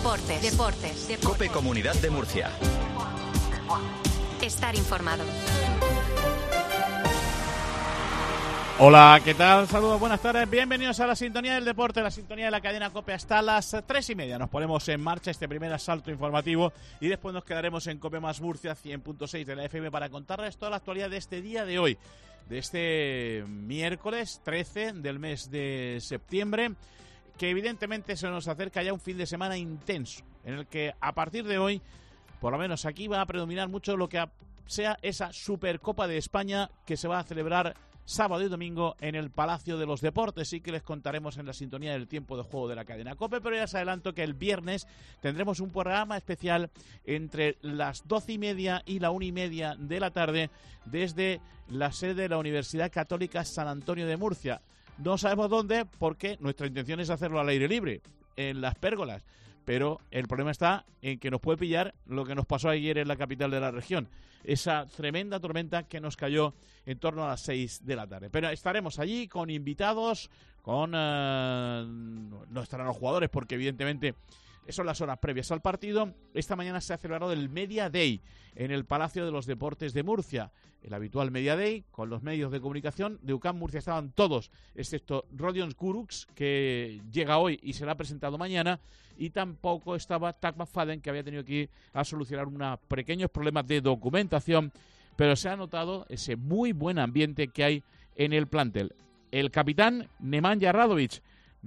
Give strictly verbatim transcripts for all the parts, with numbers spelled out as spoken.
Deportes. Deportes. Deportes. COPE Comunidad de Murcia. Estar informado. Hola, ¿qué tal? Saludos, buenas tardes. Bienvenidos a la sintonía del deporte, la sintonía de la cadena COPE hasta las tres y media. Nos ponemos en marcha este primer asalto informativo y después nos quedaremos en COPE más Murcia cien punto seis de la F M para contarles toda la actualidad de este día de hoy, de este miércoles trece del mes de septiembre, que evidentemente se nos acerca ya un fin de semana intenso, en el que a partir de hoy, por lo menos aquí, va a predominar mucho lo que sea esa Supercopa de España que se va a celebrar sábado y domingo en el Palacio de los Deportes, y que les contaremos en la sintonía del tiempo de juego de la cadena COPE. Pero ya os adelanto que el viernes tendremos un programa especial entre las doce y media y la una y media de la tarde desde la sede de la Universidad Católica San Antonio de Murcia. No sabemos dónde, porque nuestra intención es hacerlo al aire libre, en las pérgolas. Pero el problema está en que nos puede pillar lo que nos pasó ayer en la capital de la región, esa tremenda tormenta que nos cayó en torno a las seis de la tarde. Pero estaremos allí con invitados, con eh, no estarán los jugadores porque evidentemente son las horas previas al partido. Esta mañana se ha celebrado el Media Day en el Palacio de los Deportes de Murcia, el habitual Media Day con los medios de comunicación de U C A M Murcia. Estaban todos, excepto Rodion Kurucs, que llega hoy y será presentado mañana, y tampoco estaba Tack McFadden, que había tenido que ir a solucionar unos pequeños problemas de documentación, pero se ha notado ese muy buen ambiente que hay en el plantel. El capitán Nemanja Radovic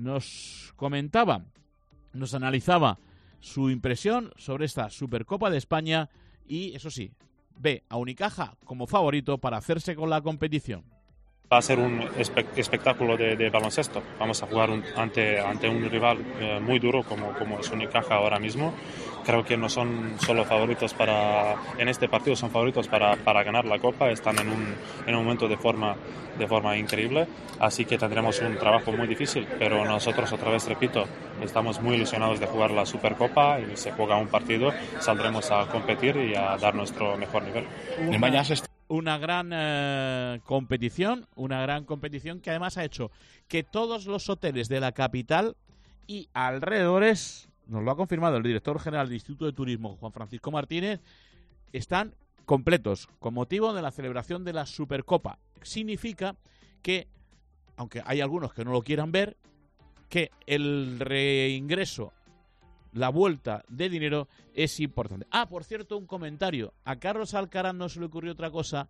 nos comentaba, nos analizaba su impresión sobre esta Supercopa de España y, eso sí, ve a Unicaja como favorito para hacerse con la competición. Va a ser un espe- espectáculo de, de baloncesto. Vamos a jugar un, ante, ante un rival eh, muy duro como, como es Unicaja ahora mismo. Creo que no son solo favoritos para, en este partido son favoritos para, para ganar la Copa. Están en un, en un momento de forma, de forma increíble. Así que tendremos un trabajo muy difícil. Pero nosotros, otra vez repito, estamos muy ilusionados de jugar la Supercopa y se juega un partido. Saldremos a competir y a dar nuestro mejor nivel. Una, una gran eh, competición, una gran competición que además ha hecho que todos los hoteles de la capital y alrededores, nos lo ha confirmado el director general del Instituto de Turismo, Juan Francisco Martínez, están completos con motivo de la celebración de la Supercopa. Significa que, aunque hay algunos que no lo quieran ver, que el reingreso, la vuelta de dinero es importante. Ah, por cierto, un comentario. A Carlos Alcaraz no se le ocurrió otra cosa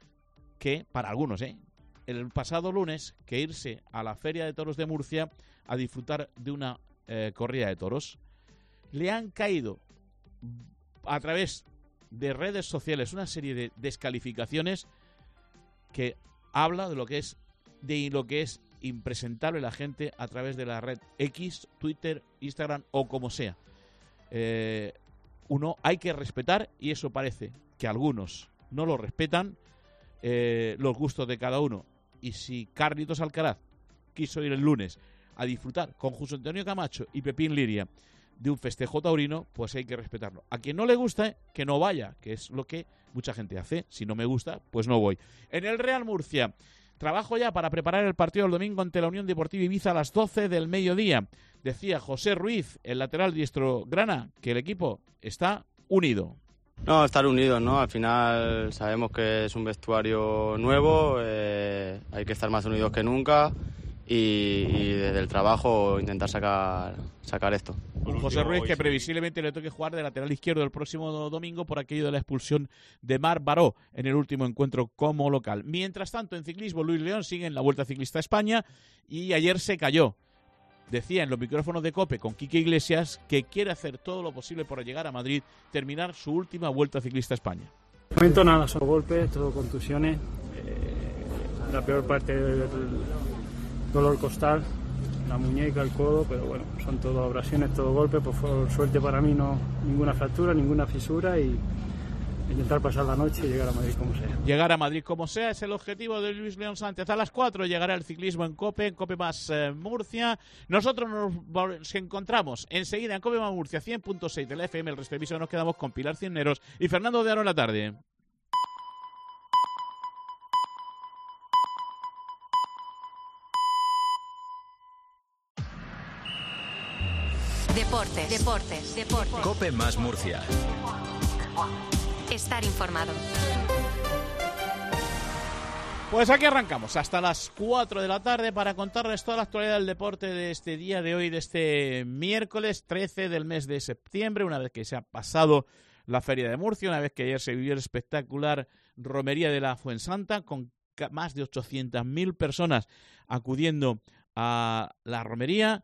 que, para algunos, ¿eh? el pasado lunes, que irse a la Feria de Toros de Murcia a disfrutar de una eh, corrida de toros. Le han caído a través de redes sociales una serie de descalificaciones que habla de lo que es de lo que es impresentable la gente a través de la red X, Twitter, Instagram o como sea. Eh, uno hay que respetar, y eso parece que algunos no lo respetan, eh, los gustos de cada uno. Y si Carlitos Alcaraz quiso ir el lunes a disfrutar con José Antonio Camacho y Pepín Liria de un festejo taurino, pues hay que respetarlo. A quien no le gusta, que no vaya, que es lo que mucha gente hace. Si no me gusta, pues no voy. En el Real Murcia, trabajo ya para preparar el partido del domingo ante la Unión Deportiva Ibiza a las doce del mediodía. Decía José Ruiz, el lateral diestro grana, que el equipo está unido. No, estar unidos, ¿no? Al final sabemos que es un vestuario nuevo, eh, hay que estar más unidos que nunca y, y desde el trabajo intentar sacar, sacar esto. José Ruiz, que previsiblemente le toque jugar de lateral izquierdo el próximo domingo por aquello de la expulsión de Marc Baró en el último encuentro como local. Mientras tanto, en ciclismo, Luis León sigue en la Vuelta Ciclista a España y ayer se cayó. Decía en los micrófonos de COPE con Quique Iglesias que quiere hacer todo lo posible por llegar a Madrid, terminar su última Vuelta Ciclista a España. De momento nada, solo golpes, todo contusiones. Eh, la peor parte del dolor costal, la muñeca, el codo, pero bueno, son todo abrasiones, todo golpes. Pues por suerte para mí no ninguna fractura, ninguna fisura y intentar pasar la noche y llegar a Madrid como sea. Llegar a Madrid como sea es el objetivo de Luis León Sánchez. A las cuatro llegará el ciclismo en COPE, en COPE más eh, Murcia. Nosotros nos encontramos enseguida en COPE más Murcia cien punto seis de la F M. El resto de episodio nos quedamos con Pilar Cisneros y Fernando de Aro en la tarde. Deportes, deportes, deportes. COPE más Murcia. Estar informado. Pues aquí arrancamos hasta las cuatro de la tarde para contarles toda la actualidad del deporte de este día de hoy, de este miércoles trece del mes de septiembre, una vez que se ha pasado la Feria de Murcia, una vez que ayer se vivió el espectacular Romería de la Fuensanta, con más de ochocientas mil personas acudiendo a la romería,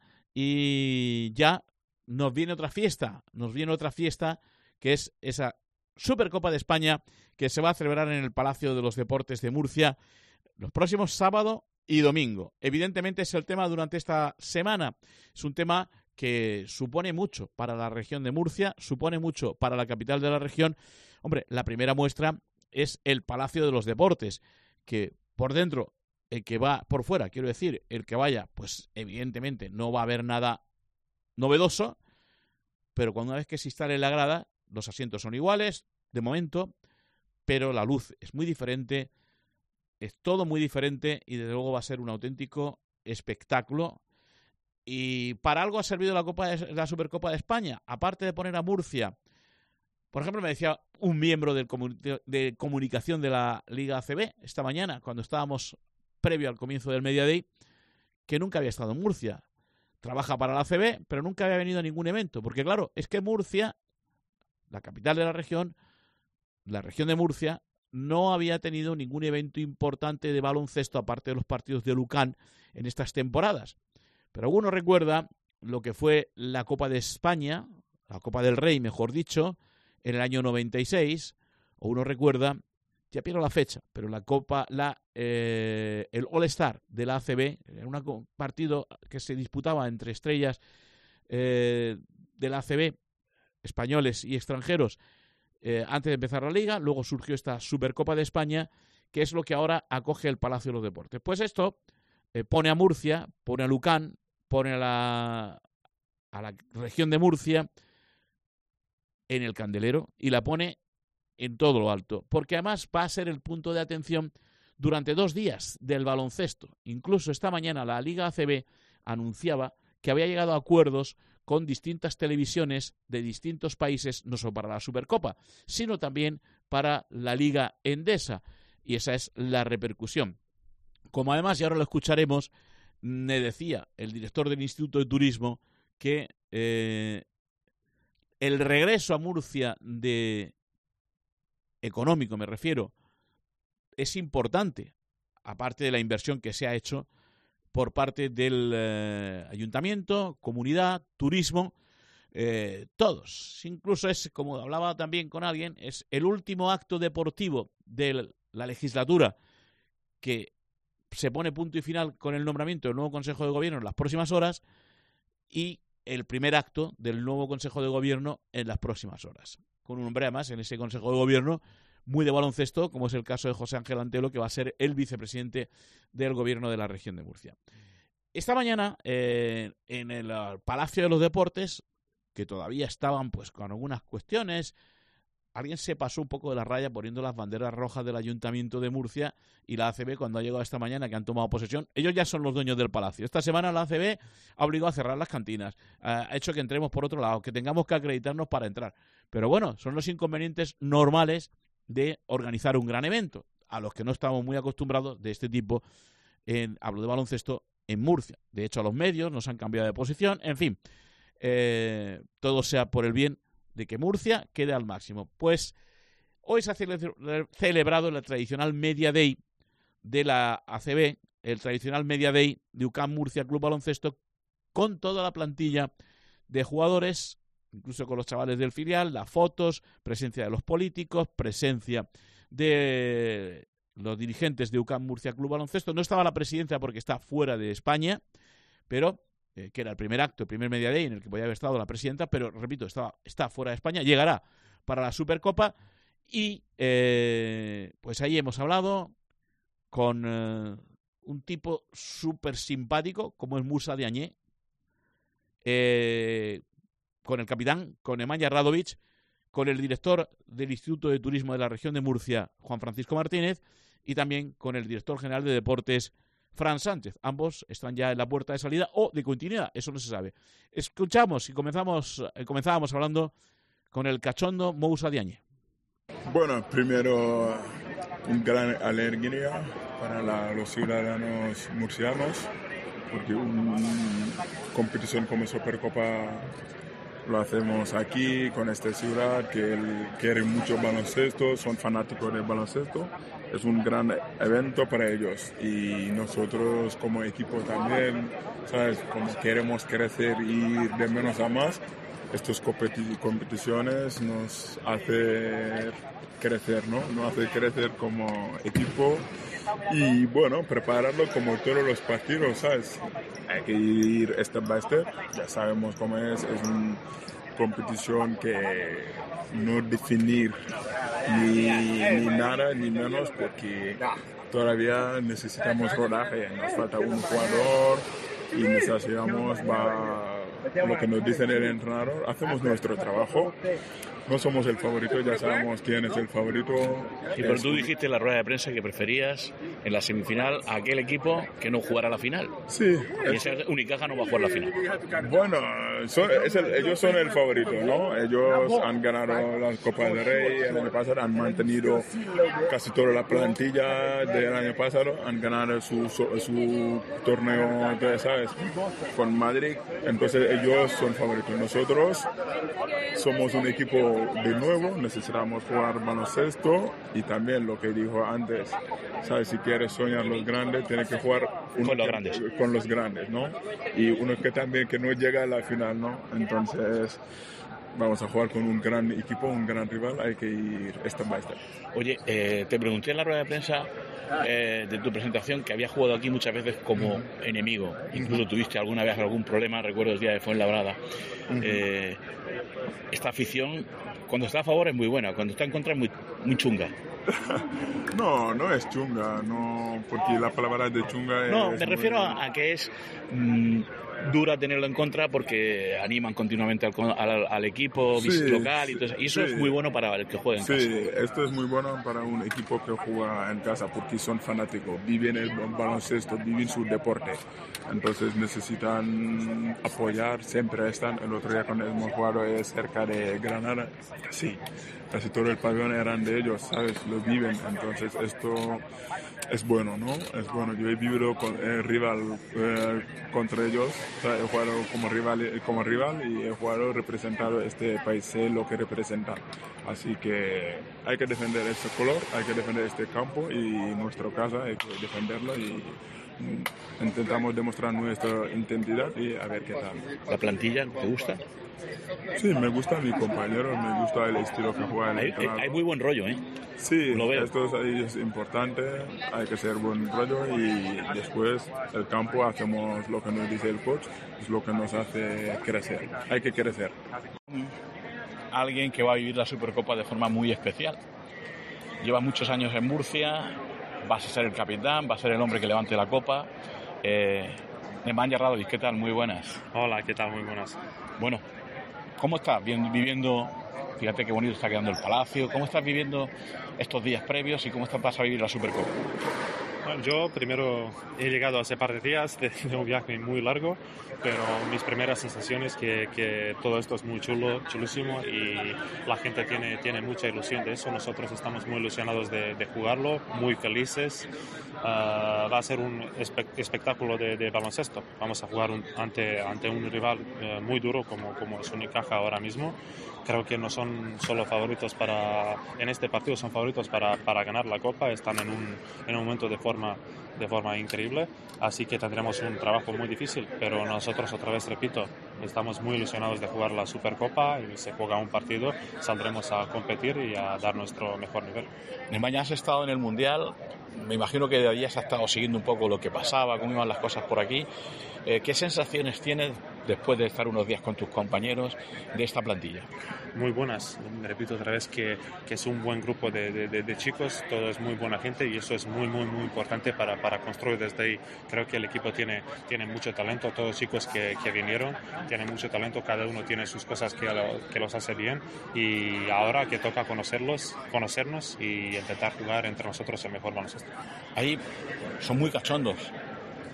y ya nos viene otra fiesta, nos viene otra fiesta que es esa Supercopa de España que se va a celebrar en el Palacio de los Deportes de Murcia los próximos sábado y domingo. Evidentemente es el tema durante esta semana. Es un tema que supone mucho para la región de Murcia, supone mucho para la capital de la región. Hombre, la primera muestra es el Palacio de los Deportes, que por dentro, el que va por fuera, quiero decir, el que vaya, pues evidentemente no va a haber nada novedoso, pero cuando una vez que se instale la grada, los asientos son iguales, de momento, pero la luz es muy diferente, es todo muy diferente y desde luego va a ser un auténtico espectáculo. Y para algo ha servido la Copa de, la Supercopa de España, aparte de poner a Murcia. Por ejemplo, me decía un miembro del comu- de comunicación de la Liga A C B esta mañana, cuando estábamos previo al comienzo del Media Day, que nunca había estado en Murcia. Trabaja para la A C B, pero nunca había venido a ningún evento, porque claro, es que Murcia, la capital de la región, la región de Murcia, no había tenido ningún evento importante de baloncesto aparte de los partidos de Lucan en estas temporadas. Pero uno recuerda lo que fue la Copa de España, la Copa del Rey, mejor dicho, en el año noventa y seis, o uno recuerda, ya pierdo la fecha, pero la Copa, la eh, el All-Star de la A C B, era un partido que se disputaba entre estrellas eh, de la A C B, españoles y extranjeros, eh, antes de empezar la Liga. Luego surgió esta Supercopa de España, que es lo que ahora acoge el Palacio de los Deportes. Pues esto eh, pone a Murcia, pone a Lucan, pone a la, a la región de Murcia en el candelero y la pone en todo lo alto, porque además va a ser el punto de atención durante dos días del baloncesto. Incluso esta mañana la Liga A C B anunciaba que había llegado a acuerdos con distintas televisiones de distintos países, no solo para la Supercopa, sino también para la Liga Endesa, y esa es la repercusión. Como además, y ahora lo escucharemos, me decía el director del Instituto de Turismo que eh, el regreso a Murcia de económico, me refiero, es importante, aparte de la inversión que se ha hecho por parte del eh, ayuntamiento, comunidad, turismo, eh, todos. Incluso es, como hablaba también con alguien, es el último acto deportivo de la legislatura que se pone punto y final con el nombramiento del nuevo Consejo de Gobierno en las próximas horas, y el primer acto del nuevo Consejo de Gobierno en las próximas horas, con un hombre además en ese Consejo de Gobierno muy de baloncesto, como es el caso de José Ángel Antelo, que va a ser el vicepresidente del Gobierno de la región de Murcia. Esta mañana, eh, en el uh, Palacio de los Deportes, que todavía estaban pues con algunas cuestiones, alguien se pasó un poco de la raya poniendo las banderas rojas del Ayuntamiento de Murcia y la A C B, cuando ha llegado esta mañana, que han tomado posesión. Ellos ya son los dueños del palacio. Esta semana la A C B ha obligado a cerrar las cantinas, ha hecho que entremos por otro lado, que tengamos que acreditarnos para entrar. Pero bueno, son los inconvenientes normales de organizar un gran evento, a los que no estamos muy acostumbrados de este tipo, en, hablo de baloncesto, en Murcia. De hecho, a los medios nos han cambiado de posición, en fin, eh, todo sea por el bien de que Murcia quede al máximo. Pues hoy se ha cele- celebrado el tradicional Media Day de la A C B, el tradicional Media Day de U C A M Murcia Club Baloncesto, con toda la plantilla de jugadores, incluso con los chavales del filial, las fotos, presencia de los políticos, presencia de los dirigentes de U C A M Murcia Club Baloncesto. No estaba la presidencia porque está fuera de España, pero eh, que era el primer acto, el primer Media Day en el que podía haber estado la presidenta, pero repito, estaba, está fuera de España, llegará para la Supercopa, y eh, pues ahí hemos hablado con eh, un tipo súper simpático como es Musa Diagne, eh, con el capitán, con Nemanja Radovic, con el director del Instituto de Turismo de la región de Murcia, Juan Francisco Martínez, y también con el director general de Deportes, Fran Sánchez. Ambos están ya en la puerta de salida o de continuidad, eso no se sabe. Escuchamos y comenzamos, eh, comenzábamos hablando con el cachondo Moussa Diagne. Bueno, primero, una gran alegría para la, los ciudadanos murcianos, porque una competición como Supercopa lo hacemos aquí, con esta ciudad, que el, quieren mucho baloncesto, son fanáticos del baloncesto. Es un gran evento para ellos y nosotros como equipo también, ¿sabes? Como queremos crecer y ir de menos a más, estas competi- competiciones nos hace crecer, ¿no? Nos hace crecer como equipo y bueno, prepararlo como todos los partidos, ¿sabes? Hay que ir step by step, ya sabemos cómo es, es una competición que no definir ni, ni nada ni menos porque todavía necesitamos rodaje, nos falta un jugador y necesitamos va, lo que nos dice el entrenador, hacemos nuestro trabajo. No somos el favorito, ya sabemos quién es el favorito. Sí, pero tú dijiste en la rueda de prensa que preferías en la semifinal a aquel equipo que no jugara la final. Sí. Y ese Unicaja no va a jugar la final. Bueno, son, es el, ellos son el favorito, ¿no? Ellos han ganado la Copa del Rey el año pasado, han mantenido casi toda la plantilla del año pasado, han ganado su, su, su torneo, ¿sabes? Con Madrid. Entonces ellos son favoritos. Nosotros somos un equipo de nuevo, necesitamos jugar baloncesto y también lo que dijo antes, ¿sabes? Si quieres soñar los grandes, tienes que jugar uno con los que, grandes, con los grandes, ¿no? Y uno que también que no llega a la final, ¿no? Entonces vamos a jugar con un gran equipo, un gran rival, hay que ir step by step. Oye, eh, te pregunté en la rueda de prensa eh, de tu presentación que habías jugado aquí muchas veces como enemigo, incluso uh-huh. tuviste alguna vez algún problema, recuerdo el día de Fuenlabrada. Uh-huh. eh, esta afición cuando está a favor es muy buena, cuando está en contra es muy, muy chunga. No, no es chunga, no, porque la palabra de chunga es... No, me refiero muy... a, a que es mmm, dura tenerlo en contra porque animan continuamente al, al, al equipo sí, local y, todo eso, y eso sí. es muy bueno para el que juega en sí, casa. Sí, esto es muy bueno para un equipo que juega en casa porque son fanáticos, viven el baloncesto, viven su deporte, entonces necesitan apoyar, siempre están. El otro día cuando hemos jugado cerca de Granada, sí, casi todo el pabellón eran de ellos, ¿sabes? Lo viven, entonces esto es bueno, ¿no? Es bueno. Yo he vivido con el rival eh, contra ellos, o sea, he jugado como rival, como rival y he jugado representado este país, sé lo que representa. Así que hay que defender este color, hay que defender este campo y nuestra casa hay que defenderlo y intentamos demostrar nuestra identidad y a ver qué tal. ¿La plantilla te gusta? Sí, me gusta mi compañero, me gusta el estilo que juega en el hay, hay muy buen rollo, ¿eh? Sí, lo veo. Esto es, es importante, hay que ser buen rollo y después el campo hacemos lo que nos dice el coach, es lo que nos hace crecer, hay que crecer. Alguien que va a vivir la Supercopa de forma muy especial. Lleva muchos años en Murcia, vas a ser el capitán, va a ser el hombre que levante la copa. Eh, Nemanja Radovic, ¿qué tal? Muy buenas. Hola, ¿qué tal? Muy buenas. Bueno, ¿cómo estás viviendo? Fíjate qué bonito está quedando el palacio. ¿Cómo estás viviendo estos días previos y cómo estás, vas a vivir la Supercopa? Bueno, yo primero he llegado hace par de días de, de un viaje muy largo, pero mis primeras sensaciones que, que todo esto es muy chulo, chulísimo y la gente tiene, tiene mucha ilusión de eso. Nosotros estamos muy ilusionados de, de jugarlo, muy felices. Uh, va a ser un espe- espectáculo de, de baloncesto. Vamos a jugar un, ante, ante un rival uh, muy duro como, como es Unicaja ahora mismo. Creo que no son solo favoritos para, en este partido son favoritos para, para ganar la Copa, están en un, en un momento de forma, de forma increíble, así que tendremos un trabajo muy difícil, pero nosotros, otra vez repito, estamos muy ilusionados de jugar la Supercopa y se juega un partido, saldremos a competir y a dar nuestro mejor nivel. Mañana has estado en el Mundial, me imagino que de allí has estado siguiendo un poco lo que pasaba, cómo iban las cosas por aquí. Eh, ¿Qué sensaciones tienes después de estar unos días con tus compañeros de esta plantilla? Muy buenas, me repito otra vez que, que es un buen grupo de, de, de chicos, todo es muy buena gente y eso es muy muy muy importante para, para construir desde ahí. Creo que el equipo tiene, tiene mucho talento, todos los chicos que, que vinieron tienen mucho talento, cada uno tiene sus cosas que, lo, que los hace bien y ahora que toca conocerlos, conocernos y intentar jugar entre nosotros el mejor baloncesto. Ahí son muy cachondos.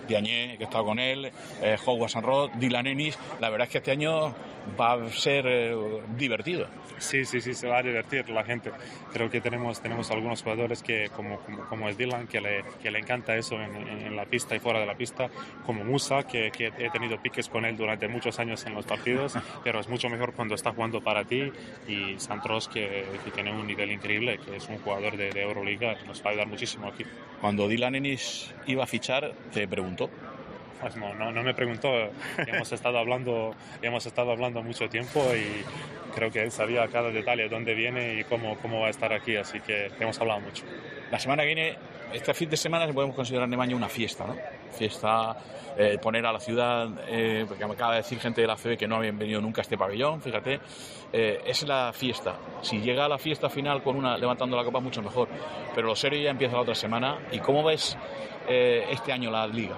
Diagne, que he estado con él, eh, Howard Sanrod, Dylan Ennis. La verdad es que este año va a ser eh, divertido. Sí, sí, sí, se va a divertir la gente. Creo que tenemos, tenemos algunos jugadores que, como, como, como es Dylan, que le, que le encanta eso en, en, en la pista y fuera de la pista, como Musa, que, que he tenido piques con él durante muchos años en los partidos, pero es mucho mejor cuando está jugando para ti, y Santros, que, que tiene un nivel increíble, que es un jugador de, de Euroliga, nos va a ayudar muchísimo aquí. Cuando Dylan Ennis iba a fichar, ¿te preguntó? Pues no, no, no me preguntó. hemos estado hablando hemos estado hablando mucho tiempo y creo que él sabía cada detalle, dónde viene y cómo, cómo va a estar aquí, así que hemos hablado mucho. La semana que viene, este fin de semana, se podemos considerar en Nemaña una fiesta, ¿no? Fiesta, eh, poner a la ciudad, eh, porque me acaba de decir gente de la C B que no habían venido nunca a este pabellón, fíjate, eh, es la fiesta. Si llega a la fiesta final con una levantando la copa, mucho mejor, pero lo serio ya empieza la otra semana. ¿Y cómo ves eh, este año la liga?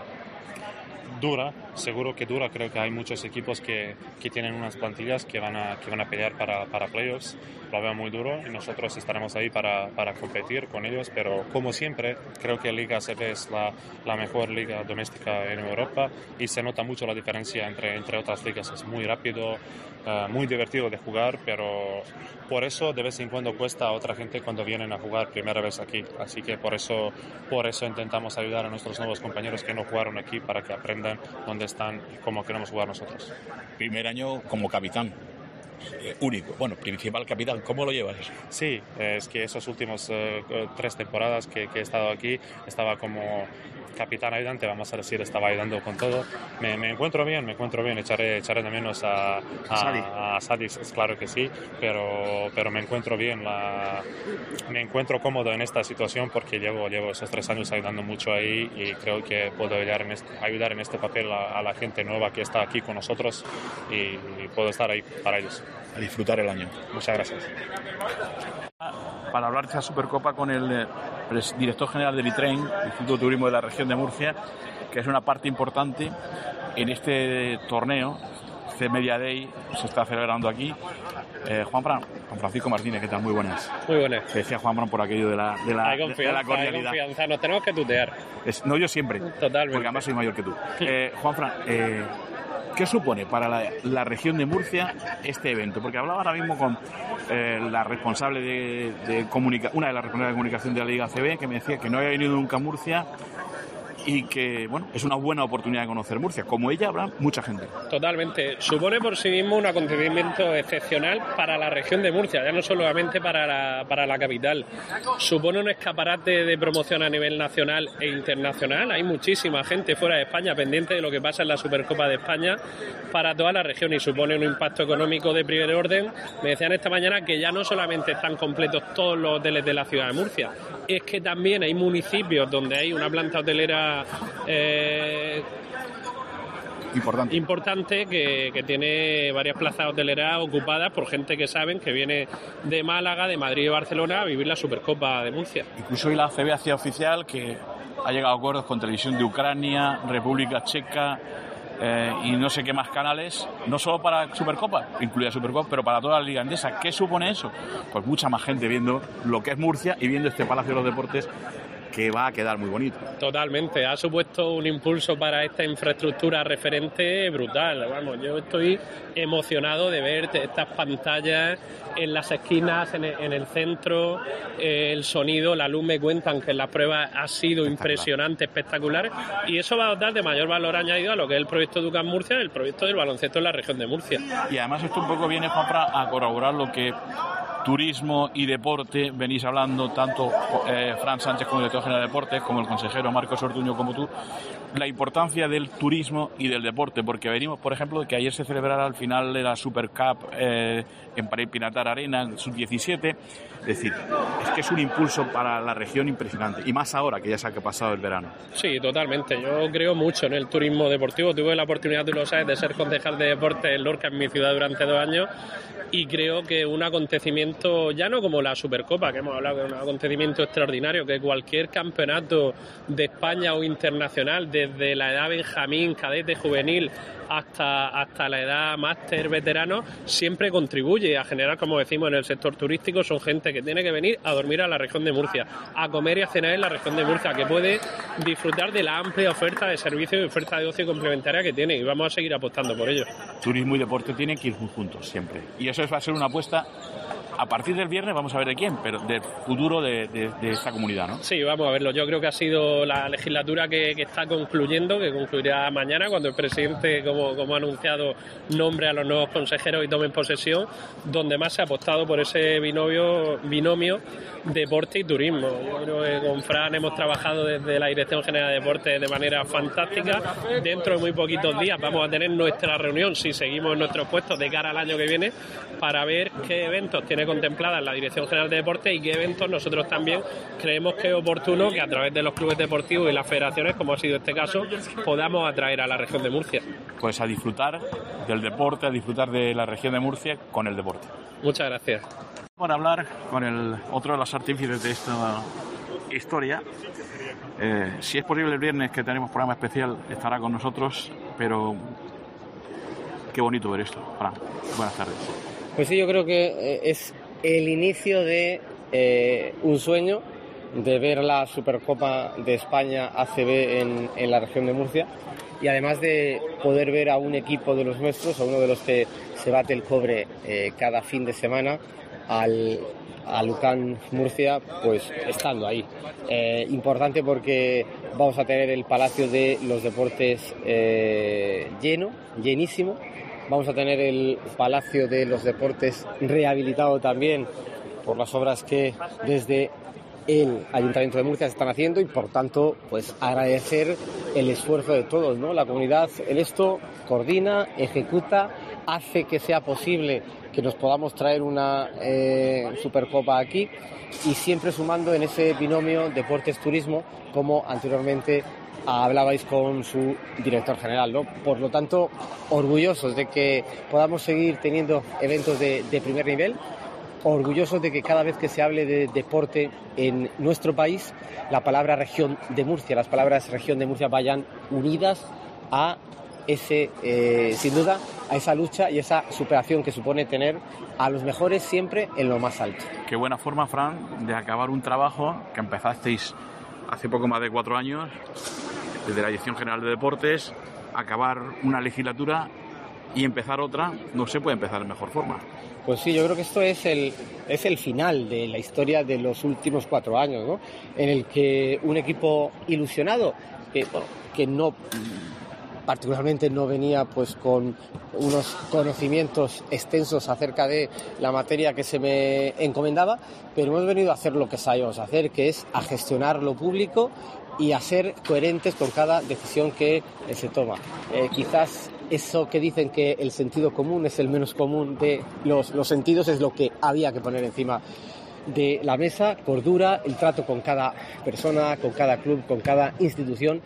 Dura, seguro que dura. Creo que hay muchos equipos que, que tienen unas plantillas que van a, que van a pelear para, para playoffs. Lo veo muy duro y nosotros estaremos ahí para, para competir con ellos, pero como siempre creo que Liga A C B es la, la mejor liga doméstica en Europa y se nota mucho la diferencia entre, entre otras ligas. Es muy rápido, uh, muy divertido de jugar, pero por eso de vez en cuando cuesta a otra gente cuando vienen a jugar primera vez aquí. Así que por eso, por eso intentamos ayudar a nuestros nuevos compañeros que no jugaron aquí para que aprendan dónde están y cómo queremos jugar nosotros. Primer año como capitán. Eh, único, bueno, principal capitán, ¿cómo lo llevas eso? Sí, es que esos últimos eh, tres temporadas que, que he estado aquí, estaba como capitán ayudante, vamos a decir, estaba ayudando con todo. Me, me encuentro bien, me encuentro bien, echaré, echaré de menos a, a, a Sadis, es claro que sí, pero, pero me encuentro bien, la, me encuentro cómodo en esta situación porque llevo, llevo esos tres años ayudando mucho ahí y creo que puedo ayudar en este, ayudar en este papel a, a la gente nueva que está aquí con nosotros y, y puedo estar ahí para ellos. A disfrutar el año. Muchas gracias. Para hablar de esta Supercopa con el, el director general del ITREN, Instituto de Turismo de la Región de Murcia, que es una parte importante en este torneo. Este Media Day se está celebrando aquí. Eh, Juan Fran, Juan Francisco Martínez, ¿qué tal? Muy buenas. Muy buenas. Te decía Juan Fran por aquello de la, de la, hay confianza, de la cordialidad. Hay confianza, nos tenemos que tutear. Es, no, yo siempre. Totalmente. Porque además soy mayor que tú. Eh, Juan Fran, eh, ¿qué supone para la, la región de Murcia este evento? Porque hablaba ahora mismo con eh, la responsable de, de comunicación, una de las responsables de comunicación de la Liga A C B, que me decía que no había venido nunca a Murcia y que, bueno, es una buena oportunidad de conocer Murcia. Como ella, habrá mucha gente. Totalmente. Supone por sí mismo un acontecimiento excepcional para la región de Murcia, ya no solamente para la, para la capital. Supone un escaparate de promoción a nivel nacional e internacional. Hay muchísima gente fuera de España pendiente de lo que pasa en la Supercopa de España para toda la región y supone un impacto económico de primer orden. Me decían esta mañana que ya no solamente están completos todos los hoteles de la ciudad de Murcia, es que también hay municipios donde hay una planta hotelera Eh, importante, importante que, que tiene varias plazas hoteleras ocupadas por gente que saben que viene de Málaga, de Madrid y de Barcelona a vivir la Supercopa de Murcia. Incluso hoy la A C B hacía oficial que ha llegado a acuerdos con Televisión de Ucrania, República Checa eh, y no sé qué más canales, no solo para Supercopa, incluida Supercopa, pero para toda la Liga Endesa. ¿Qué supone eso? Pues mucha más gente viendo lo que es Murcia y viendo este Palacio de los Deportes, que va a quedar muy bonito. Totalmente, ha supuesto un impulso para esta infraestructura referente brutal. Vamos, yo estoy emocionado de ver estas pantallas en las esquinas, en el, en el centro, eh, el sonido, la luz. Me cuentan que en las pruebas ha sido impresionante, espectacular, y eso va a dotar de mayor valor añadido a lo que es el proyecto Educam Murcia, el proyecto del baloncesto en la región de Murcia. Y además esto un poco viene, Juanfra, a corroborar lo que turismo y deporte venís hablando, tanto eh, Fran Sánchez como el director general de deportes, como el consejero Marcos Ortuño, como tú, la importancia del turismo y del deporte, porque venimos, por ejemplo, de que ayer se celebrara al final de la Super Cup eh, en París Pinatar Arena, sub diecisiete, es decir, es que es un impulso para la región impresionante, y más ahora que ya se ha pasado el verano. Sí, totalmente, yo creo mucho en el turismo deportivo. Tuve la oportunidad, tú lo sabes, de ser concejal de deportes en Lorca, en mi ciudad, durante dos años, y creo que un acontecimiento, ya no como la Supercopa, que hemos hablado, que es un acontecimiento extraordinario, que cualquier campeonato de España o internacional, desde la edad benjamín, cadete, juvenil, hasta, hasta la edad máster, veterano, siempre contribuye a generar, como decimos en el sector turístico, son gente que tiene que venir a dormir a la región de Murcia, a comer y a cenar en la región de Murcia, que puede disfrutar de la amplia oferta de servicios y oferta de ocio complementaria que tiene, y vamos a seguir apostando por ello. Turismo y deporte tienen que ir juntos siempre, y eso va a ser una apuesta. A partir del viernes vamos a ver de quién, pero del futuro de, de, de esta comunidad, ¿no? Sí, vamos a verlo. Yo creo que ha sido la legislatura que, que está concluyendo, que concluirá mañana, cuando el presidente, como, como ha anunciado, nombre a los nuevos consejeros y tomen posesión, donde más se ha apostado por ese binomio, binomio deporte y turismo. Yo creo que con Fran hemos trabajado desde la Dirección General de Deportes de manera fantástica. Dentro de muy poquitos días vamos a tener nuestra reunión, si seguimos en nuestros puestos, de cara al año que viene, para ver qué eventos tiene contemplada la Dirección General de Deportes y qué eventos nosotros también creemos que es oportuno que a través de los clubes deportivos y las federaciones, como ha sido este caso, podamos atraer a la región de Murcia. Pues a disfrutar del deporte, a disfrutar de la región de Murcia con el deporte. Muchas gracias. Para hablar con el otro de los artífices de esta historia, eh, si es posible el viernes, que tenemos programa especial, estará con nosotros, pero qué bonito ver esto. Fran, buenas tardes. Pues sí, yo creo que es el inicio de eh, un sueño, de ver la Supercopa de España A C B en, en la región de Murcia, y además de poder ver a un equipo de los nuestros, a uno de los que se bate el cobre eh, cada fin de semana, al, al U C A M Murcia, pues estando ahí. Eh, importante porque vamos a tener el Palacio de los Deportes eh, lleno, llenísimo. Vamos a tener el Palacio de los Deportes rehabilitado también por las obras que desde el Ayuntamiento de Murcia se están haciendo, y por tanto pues agradecer el esfuerzo de todos, ¿no? La comunidad en esto coordina, ejecuta, hace que sea posible que nos podamos traer una eh, Supercopa aquí, y siempre sumando en ese binomio deportes-turismo, como anteriormente hablabais con su director general, ¿no? Por lo tanto, orgullosos de que podamos seguir teniendo eventos de, de primer nivel, orgullosos de que cada vez que se hable de deporte en nuestro país, la palabra región de Murcia, las palabras región de Murcia vayan unidas a ese, eh, sin duda, a esa lucha y esa superación que supone tener a los mejores siempre en lo más alto. Qué buena forma, Fran, de acabar un trabajo que empezasteis hace poco más de cuatro años, desde la Dirección General de Deportes, acabar una legislatura y empezar otra. No se puede empezar de mejor forma. Pues sí, yo creo que esto es el, es el final de la historia de los últimos cuatro años, ¿no? En el que un equipo ilusionado, que, bueno, que no... particularmente no venía pues con unos conocimientos extensos acerca de la materia que se me encomendaba, pero hemos venido a hacer lo que sabemos hacer, que es a gestionar lo público y a ser coherentes con cada decisión que se toma. Eh, quizás eso que dicen que el sentido común es el menos común de los, los sentidos es lo que había que poner encima de la mesa: cordura, el trato con cada persona, con cada club, con cada institución,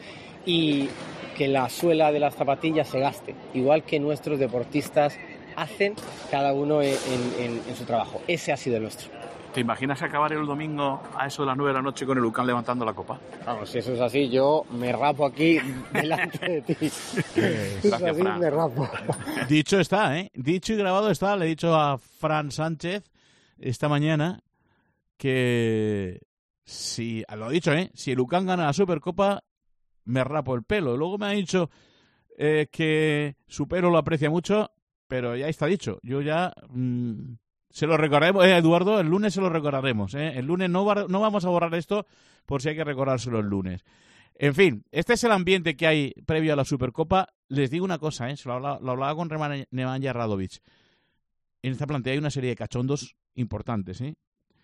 y que la suela de las zapatillas se gaste, igual que nuestros deportistas hacen, cada uno en, en, en su trabajo. Ese ha sido el nuestro. ¿Te imaginas acabar el domingo a eso de las nueve de la noche con el U C A M levantando la copa? Vamos, si eso es así, yo me rapo aquí delante de ti. Gracias, es así, Fran. Me rapo. Dicho está, ¿eh? Dicho y grabado está. Le he dicho a Fran Sánchez esta mañana que si, lo he dicho, ¿eh? Si el U C A M gana la Supercopa, me rapo el pelo. Luego me ha dicho eh, que su pelo lo aprecia mucho, pero ya está dicho. Yo ya mmm, se lo recordaremos, eh, Eduardo, el lunes se lo recordaremos. Eh. El lunes no, va, no vamos a borrar esto por si hay que recordárselo el lunes. En fin, este es el ambiente que hay previo a la Supercopa. Les digo una cosa, eh, se lo hablaba, lo hablaba con Nemanja Radovic. En esta plantilla hay una serie de cachondos importantes, ¿eh?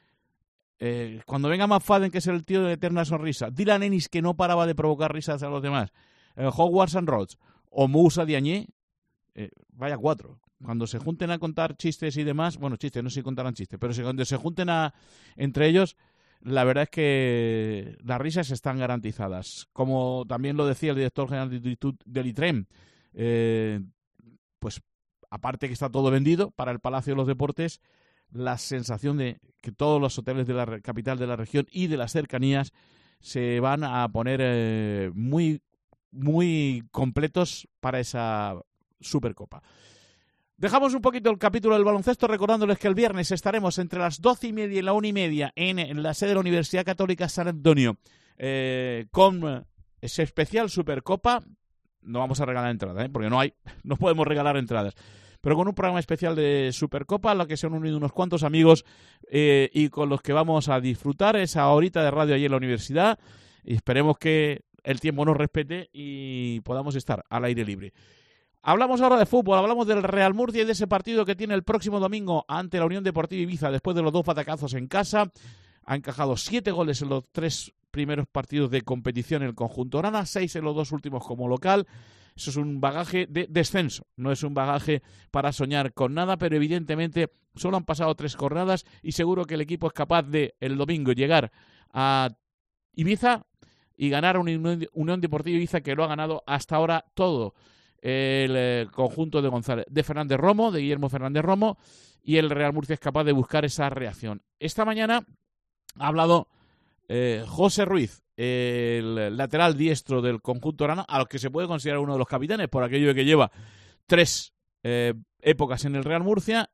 Eh, cuando venga McFadden, que es el tío de eterna sonrisa, Dylan Ennis, que no paraba de provocar risas a los demás, eh, Hogwarts and Rhodes o Moussa Diagne, eh, vaya cuatro. Cuando se junten a contar chistes y demás, bueno, chistes, no sé si contarán chistes, pero si, cuando se junten a entre ellos, la verdad es que las risas están garantizadas. Como también lo decía el director general del ITREM, eh, pues aparte que está todo vendido para el Palacio de los Deportes, la sensación de que todos los hoteles de la capital de la región y de las cercanías se van a poner eh, muy, muy completos para esa Supercopa. Dejamos un poquito el capítulo del baloncesto recordándoles que el viernes estaremos entre las doce y media y la una y media en, en la sede de la Universidad Católica San Antonio eh, con ese especial Supercopa. No vamos a regalar entradas, ¿eh? Porque no hay, no podemos regalar entradas. Pero con un programa especial de Supercopa a lo que se han unido unos cuantos amigos eh, y con los que vamos a disfrutar esa horita de radio allí en la universidad y esperemos que el tiempo nos respete y podamos estar al aire libre. Hablamos ahora de fútbol, hablamos del Real Murcia y de ese partido que tiene el próximo domingo ante la Unión Deportiva Ibiza después de los dos batacazos en casa. Ha encajado siete goles en los tres primeros partidos de competición en el conjunto grana, seis en los dos últimos como local. Eso es un bagaje de descenso, no es un bagaje para soñar con nada, pero evidentemente solo han pasado tres jornadas y seguro que el equipo es capaz de el domingo llegar a Ibiza y ganar a una Unión Deportiva Ibiza que lo ha ganado hasta ahora todo. El eh, conjunto de González, de Fernández Romo, de Guillermo Fernández Romo, y el Real Murcia es capaz de buscar esa reacción. Esta mañana ha hablado eh, José Ruiz, el lateral diestro del conjunto grana, a los que se puede considerar uno de los capitanes, por aquello de que lleva tres eh, épocas en el Real Murcia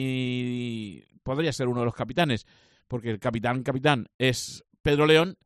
y podría ser uno de los capitanes, porque el capitán capitán es Pedro León,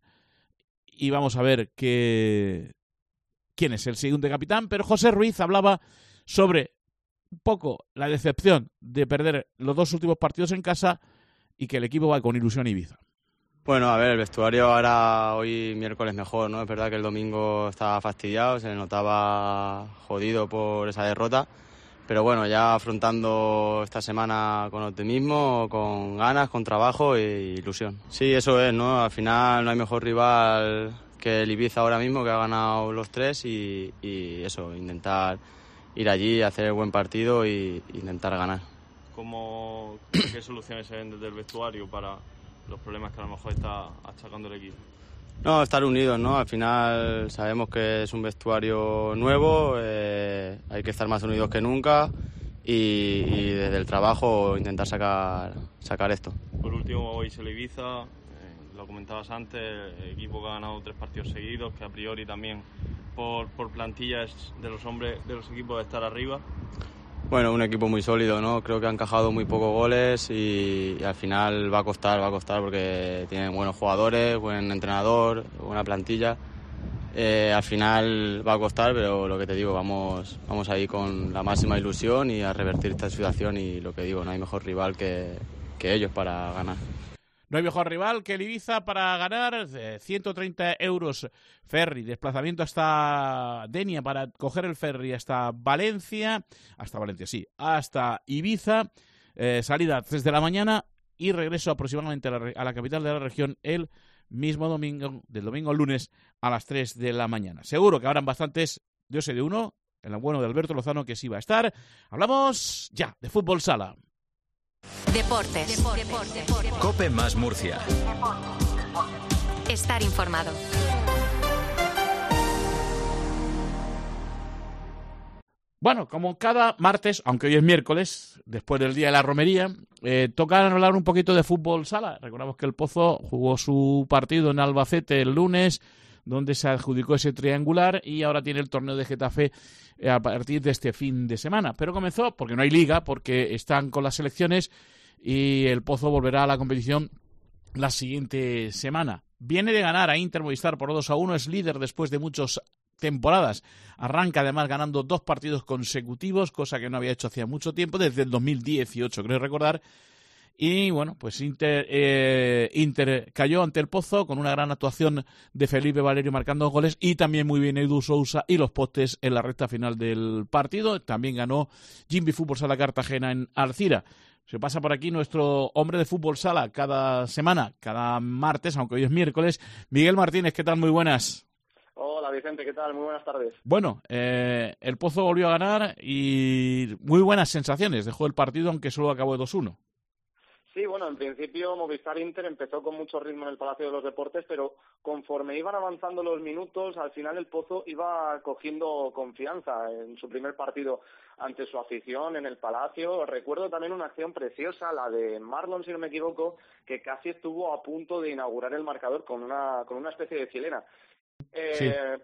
y vamos a ver qué... quién es el siguiente capitán, pero José Ruiz hablaba sobre un poco la decepción de perder los dos últimos partidos en casa y que el equipo va con ilusión a Ibiza. Bueno, a ver, el vestuario ahora hoy miércoles mejor, ¿no? Es verdad que el domingo estaba fastidiado, se le notaba jodido por esa derrota, pero bueno, ya afrontando esta semana con optimismo, con ganas, con trabajo e ilusión. Sí, eso es, ¿no? Al final no hay mejor rival que el Ibiza ahora mismo, que ha ganado los tres, y, y eso, intentar ir allí, hacer el buen partido e intentar ganar. ¿Cómo, ¿Qué soluciones se ven desde el vestuario para los problemas que a lo mejor está achacando el equipo? No, estar unidos, ¿no? Al final sabemos que es un vestuario nuevo, eh, hay que estar más unidos que nunca y, y desde el trabajo intentar sacar, sacar esto. Por último, hoy se le Ibiza. Lo comentabas antes, el equipo que ha ganado tres partidos seguidos, que a priori también por, por plantilla es de los hombres de los equipos de estar arriba. Bueno, un equipo muy sólido, ¿no? Creo que han encajado muy pocos goles y, y al final va a costar, va a costar porque tienen buenos jugadores, buen entrenador, buena plantilla. Eh, al final va a costar, pero lo que te digo, vamos, vamos ahí con la máxima ilusión y a revertir esta situación y lo que digo, no hay mejor rival que, que ellos para ganar. No hay mejor rival que el Ibiza para ganar. ciento treinta euros ferry, desplazamiento hasta Denia para coger el ferry hasta Valencia, hasta Valencia, sí, hasta Ibiza, eh, salida a tres de la mañana y regreso aproximadamente a la, a la capital de la región el mismo domingo, del domingo al lunes a las tres de la mañana. Seguro que habrán bastantes, yo sé de uno, el bueno de Alberto Lozano, que sí va a estar. Hablamos ya de fútbol sala. Deportes. Deportes. COPE más Murcia. Estar informado. Bueno, como cada martes, aunque hoy es miércoles, después del día de la romería, eh, toca hablar un poquito de fútbol sala. Recordamos que el Pozo jugó su partido en Albacete el lunes, donde se adjudicó ese triangular y ahora tiene el torneo de Getafe a partir de este fin de semana. Pero comenzó porque no hay liga, porque están con las elecciones y el Pozo volverá a la competición la siguiente semana. Viene de ganar a Inter Movistar por dos a uno, es líder después de muchas temporadas. Arranca además ganando dos partidos consecutivos, cosa que no había hecho hacía mucho tiempo, desde el dos mil dieciocho, creo recordar. Y bueno, pues Inter, eh, Inter cayó ante el Pozo con una gran actuación de Felipe Valerio marcando goles y también muy bien Edu Sousa y los postes en la recta final del partido. También ganó Jimby Fútbol Sala Cartagena en Alcira. Se pasa por aquí nuestro hombre de fútbol sala cada semana, cada martes, aunque hoy es miércoles. Miguel Martínez, ¿qué tal? Muy buenas. Hola Vicente, ¿qué tal? Muy buenas tardes. Bueno, eh, el Pozo volvió a ganar y muy buenas sensaciones. Dejó el partido aunque solo acabó de dos uno. Sí, bueno, en principio Movistar Inter empezó con mucho ritmo en el Palacio de los Deportes, pero conforme iban avanzando los minutos, al final el Pozo iba cogiendo confianza en su primer partido ante su afición en el Palacio. Recuerdo también una acción preciosa, la de Marlon, si no me equivoco, que casi estuvo a punto de inaugurar el marcador con una, con una especie de chilena. Eh, sí.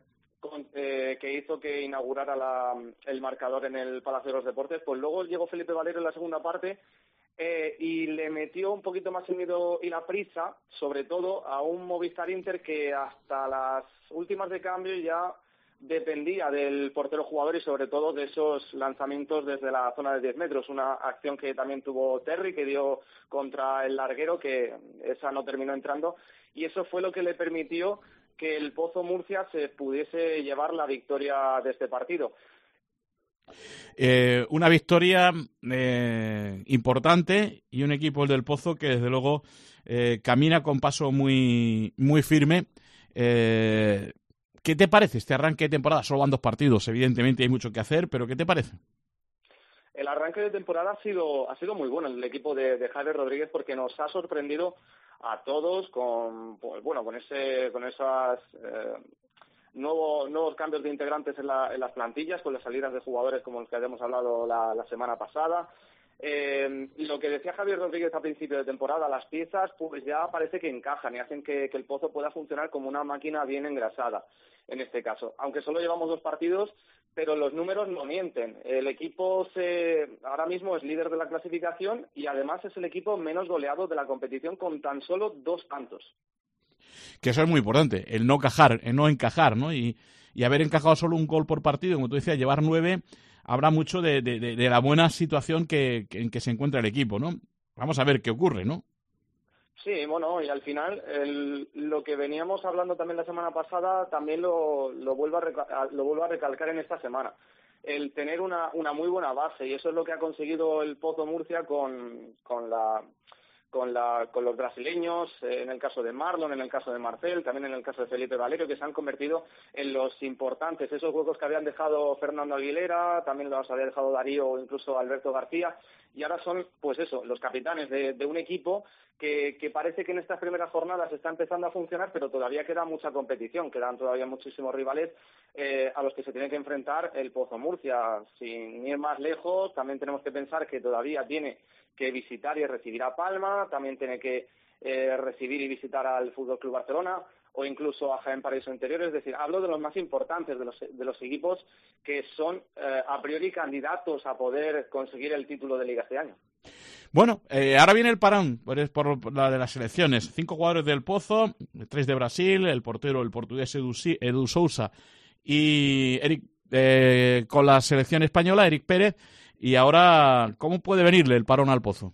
con, eh, que hizo que inaugurara la, el marcador en el Palacio de los Deportes. Pues luego llegó Felipe Valero en la segunda parte eh, y le metió un poquito más el miedo y la prisa, sobre todo a un Movistar Inter que hasta las últimas de cambio ya dependía del portero jugador y sobre todo de esos lanzamientos desde la zona de diez metros, una acción que también tuvo Terry, que dio contra el larguero, que esa no terminó entrando, y eso fue lo que le permitió que el Pozo Murcia se pudiese llevar la victoria de este partido. Eh, una victoria eh, importante y un equipo, el del Pozo, que desde luego eh, camina con paso muy, muy firme. Eh, ¿Qué te parece este arranque de temporada? Solo van dos partidos, evidentemente hay mucho que hacer, pero ¿qué te parece? El arranque de temporada ha sido ha sido muy bueno el equipo de, de Javier Rodríguez, porque nos ha sorprendido a todos con pues, bueno con ese con esas eh, nuevos nuevos cambios de integrantes en, la, en las plantillas, con las salidas de jugadores como los que habíamos hablado la, la semana pasada. Eh, lo que decía Javier Rodríguez a principio de temporada, las piezas pues ya parece que encajan y hacen que, que el Pozo pueda funcionar como una máquina bien engrasada en este caso, aunque solo llevamos dos partidos, pero los números no mienten. El equipo se, ahora mismo es líder de la clasificación y además es el equipo menos goleado de la competición con tan solo dos tantos. Que eso es muy importante, el no encajar, el no encajar, ¿no? Y, y haber encajado solo un gol por partido, como tú decías, llevar nueve, habrá mucho de, de, de, de la buena situación que, que, en que se encuentra el equipo, ¿no? Vamos a ver qué ocurre, ¿no? Sí, bueno, y al final el, lo que veníamos hablando también la semana pasada también lo, lo, vuelvo a reca- lo vuelvo a recalcar en esta semana. El tener una, una muy buena base, y eso es lo que ha conseguido el Pozo Murcia con, con la... Con, la, con los brasileños, eh, en el caso de Marlon, en el caso de Marcel, también en el caso de Felipe Valero, que se han convertido en los importantes, esos huecos que habían dejado Fernando Aguilera, también los había dejado Darío o incluso Alberto García, y ahora son, pues eso, los capitanes de, de un equipo que, que parece que en estas primeras jornadas está empezando a funcionar, pero todavía queda mucha competición, quedan todavía muchísimos rivales eh, a los que se tiene que enfrentar el Pozo Murcia. Sin ir más lejos, también tenemos que pensar que todavía tiene que visitar y recibir a Palma, también tiene que eh, recibir y visitar al Fútbol Club Barcelona o incluso a Jaén Paraíso Interior. Es decir, hablo de los más importantes de los, de los equipos que son eh, a priori candidatos a poder conseguir el título de Liga este año. Bueno, eh, ahora viene el parón por, por la de las selecciones. Cinco jugadores del Pozo, tres de Brasil, el portero, el portugués Edu, Edu Sousa y Eric, eh, con la selección española, Eric Pérez. Y ahora, ¿cómo puede venirle el parón al Pozo?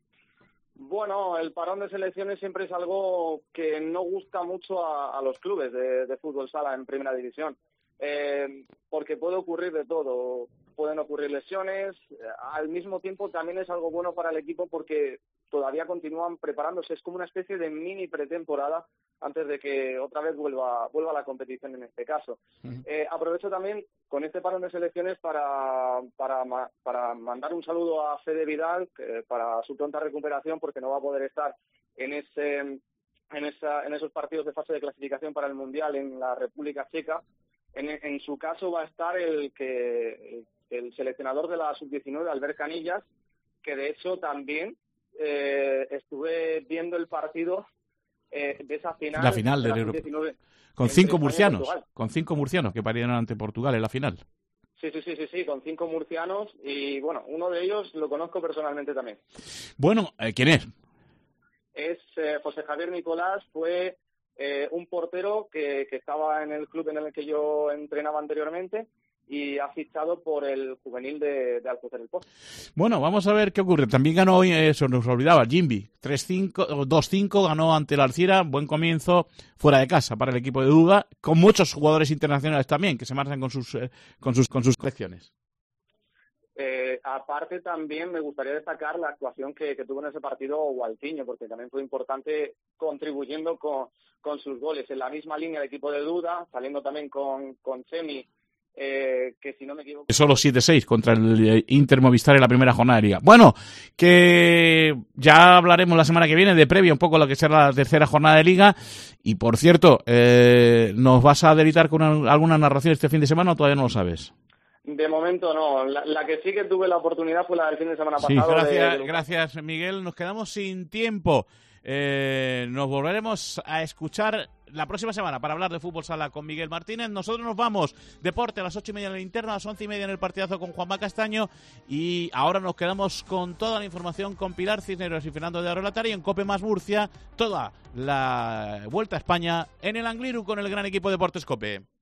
Bueno, el parón de selecciones siempre es algo que no gusta mucho a, a los clubes de, de fútbol sala en primera división, eh, porque puede ocurrir de todo. Pueden ocurrir lesiones, eh, al mismo tiempo también es algo bueno para el equipo porque todavía continúan preparándose, es como una especie de mini pretemporada antes de que otra vez vuelva vuelva a la competición en este caso. Uh-huh. Eh, aprovecho también con este parón de selecciones para para para mandar un saludo a Fede Vidal que, para su pronta recuperación, porque no va a poder estar en ese en esa en esos partidos de fase de clasificación para el Mundial en la República Checa. En, en su caso va a estar el que el seleccionador de la sub diecinueve, Albert Canillas, que de hecho también eh, estuve viendo el partido eh, de esa final. La final de del la Europa. sub diecinueve. Con cinco murcianos, con cinco murcianos que parieron ante Portugal en la final. Sí, sí, sí, sí, sí, con cinco murcianos y bueno, uno de ellos lo conozco personalmente también. Bueno, eh, ¿quién es? Es eh, José Javier Nicolás, fue eh, un portero que, que estaba en el club en el que yo entrenaba anteriormente y ha fichado por el juvenil de, de Alcocer del Pozo. Bueno, vamos a ver qué ocurre. También ganó hoy, eso nos olvidaba, Jimby. tres cinco, dos cinco, ganó ante la Alcira. Buen comienzo fuera de casa para el equipo de Duda, con muchos jugadores internacionales también, que se marchan con sus, eh, con sus, con sus colecciones. Eh, aparte también me gustaría destacar la actuación que, que tuvo en ese partido Gualtiño, porque también fue importante contribuyendo con, con sus goles. En la misma línea el equipo de Duda, saliendo también con, con Chemi, Eh, que si no me equivoco... Solo siete seis contra el Inter Movistar en la primera jornada de Liga. Bueno, que ya hablaremos la semana que viene de previa un poco lo que será la tercera jornada de Liga. Y por cierto, eh, ¿nos vas a deleitar con una, alguna narración este fin de semana o todavía no lo sabes? De momento no. La, la que sí que tuve la oportunidad fue la del fin de semana sí, pasado. Gracias, de... gracias Miguel. Nos quedamos sin tiempo. Eh, nos volveremos a escuchar la próxima semana para hablar de fútbol sala con Miguel Martínez. Nosotros nos vamos. Deporte a las ocho y media en la linterna, a las once y media en el partidazo con Juanma Castaño. Y ahora nos quedamos con toda la información con Pilar Cisneros y Fernando de Arolatari en Cope Más Murcia. Toda la Vuelta a España en el Angliru con el gran equipo Deportes Cope.